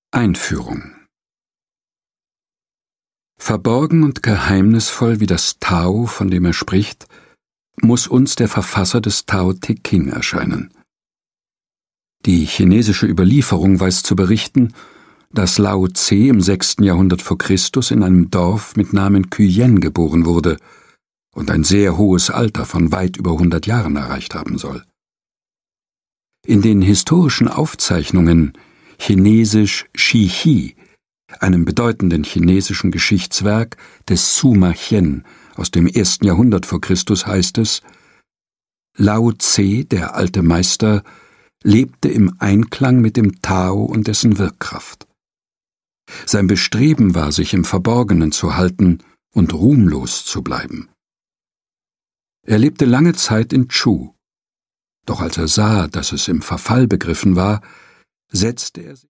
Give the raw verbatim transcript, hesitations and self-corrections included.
Einführung. Verborgen und geheimnisvoll wie das Tao, von dem er spricht, muss uns der Verfasser des Tao Te Ching erscheinen. Die chinesische Überlieferung weiß zu berichten, dass Lao Tse im sechsten Jahrhundert vor Christus in einem Dorf mit Namen Quyen geboren wurde und ein sehr hohes Alter von weit über hundert Jahren erreicht haben soll. In den historischen Aufzeichnungen chinesisch Shi Hi, einem bedeutenden chinesischen Geschichtswerk des Suma Qian aus dem ersten Jahrhundert vor Christus, heißt es: Lao Tse, der alte Meister, lebte im Einklang mit dem Tao und dessen Wirkkraft. Sein Bestreben war, sich im Verborgenen zu halten und ruhmlos zu bleiben. Er lebte lange Zeit in Chu, doch als er sah, dass es im Verfall begriffen war, setzte er sich